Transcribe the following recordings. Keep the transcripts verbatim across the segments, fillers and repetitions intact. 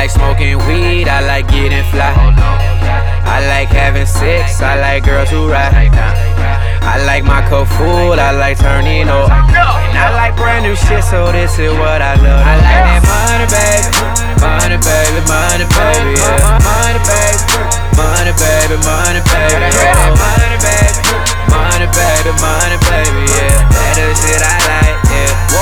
like smoking weed, I like getting fly. I like having sex, I like girls who ride. I like my cup full, I like turning up. And I like brand new shit, so this is what I love. I like that money, baby. Money, baby, money, baby, yeah. Money, baby. Money, baby, money, baby, yeah. Money, baby. Money, baby, money, baby, yeah. That is shit I like, yeah.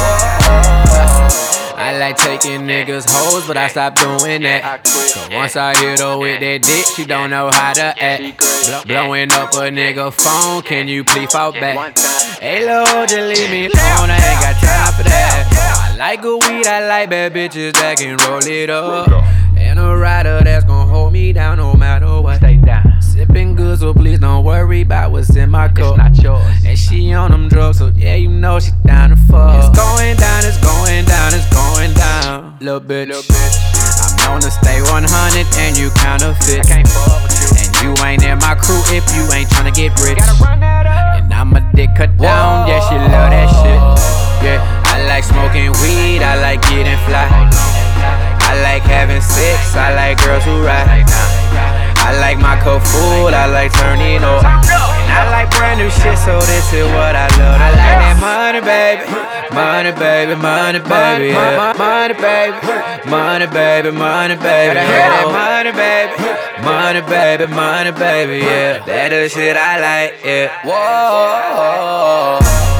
I like taking niggas hoes, but I stopped doing that. Cause once I hit her with that dick, she don't know how to act. Blowing up a nigga phone, can you please fall back? Hey Lord, just leave me alone, I ain't got time for that. I like good weed, I like bad bitches that can roll it up. And a rider that's gon' hold me down no matter what. Stay down. Sipping good, so please don't worry about what's in my cup. It's not yours. And she on them drugs, so yeah, you know she down to fuck. It's going down, it's going down, it's going down. Little bitch, Little bitch. I'm known to stay one hundred and you counterfeit. I can't fuck with you. And you ain't in my crew if you ain't tryna get rich. Gotta run that up. And I'm a dick cut down, yeah, she love that shit. Yeah, I like smoking weed, I like getting fly. I like having sex, I like girls who ride. I like my cup full, I like turning up. And I like brand new shit, so this is what I love. I like that money, baby. Money, baby, money, baby, yeah. Money, baby. Money, baby, money, baby. Yeah. Money, baby. Money, baby, money, baby, yeah. That is shit I like, yeah. Whoa.